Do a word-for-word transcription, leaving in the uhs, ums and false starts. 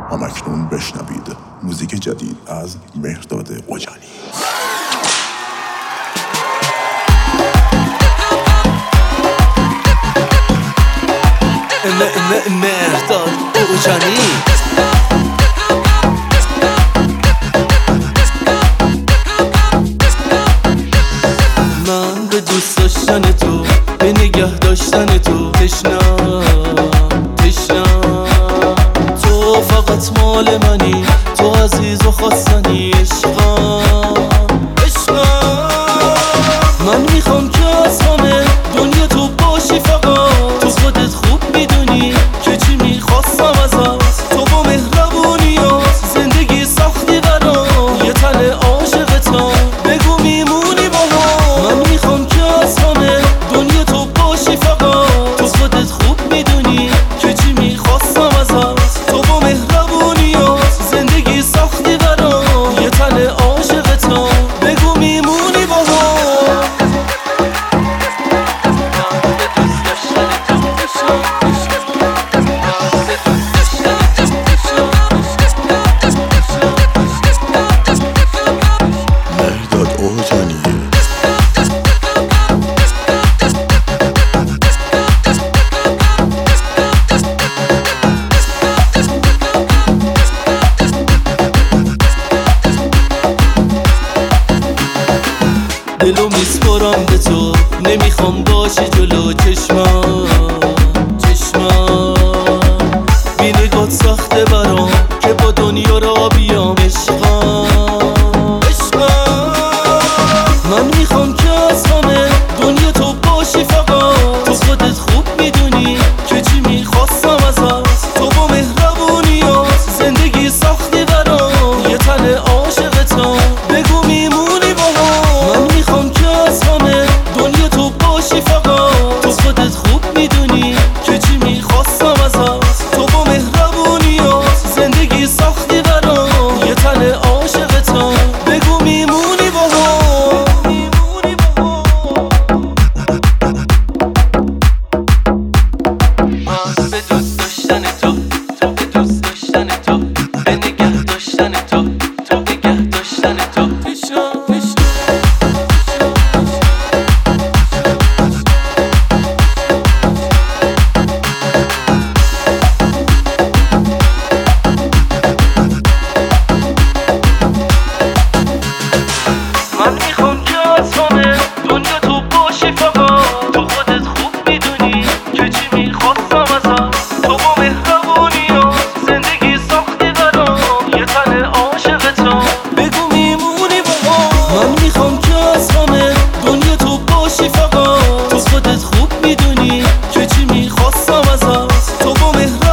همکنون بشنوید موزیک جدید از مهرداد اوجانی. مهرداد اوجانی من به دوست داشتن تو، به نگه داشتن تو تشنم تشنم. تو فقط مال منی، تو عزیز و خواستنی، عشقم عشقم. من میخوام که از همه دنیا تو باشی، فقط تو خودت خوب میدونی که چی میخواستم ازت. تو با مهربونیات زندگی ساختی برام، یه تن عاشقتم، بگو میمونی با هم. من میخوام که از همه دنیا تو باشی، فقط تو خودت خوب میدونی که چی میخواستم ازت. تو با مهربونیات زندگی ساختی برام، یه تن عاشقتم، بگو میمونی با هم. مهرداد اوجانیه. دلو میسپرم به تو، نمیخوام باشی جلو چشمم چشمم. بی نگات سخته برام که با دنیا را بیام، عشقم عشقم. من میخوام که از همه دنیا تو باشی، فقط تو خودت خوب میدونی که چی میخواستم ازت. تو با مهربونیات زندگی ساختی برام، یه تن عاشقتم، بگو میمونی با هم. من میخوام که از همه دنیا تو باشی، فقط تو خودت خوب میدونی که چی میخواستم ازت. تو با مهربونیات زندگی ساختی برام، یه تن عاشقتم، بگو میمونی با هم. من به دوست داشتن تو، تو به دوست داشتن تو، به نگه داشتن تو، تو نگه داشتن تو پیشم پیشم. من میخوام که از همه دنیا تو باشی، فقط تو خودت خوب میدونی که چی میخواستم ازت. تو با مهربونیات زندگی ساختی برام، یه تن عاشقتم، بگو میمونی با هم. من میخوام که از همه دنیا تو باشی، فقط تو خودت خوب میدونی که چی میخواستم ازت. تو با مهربونیات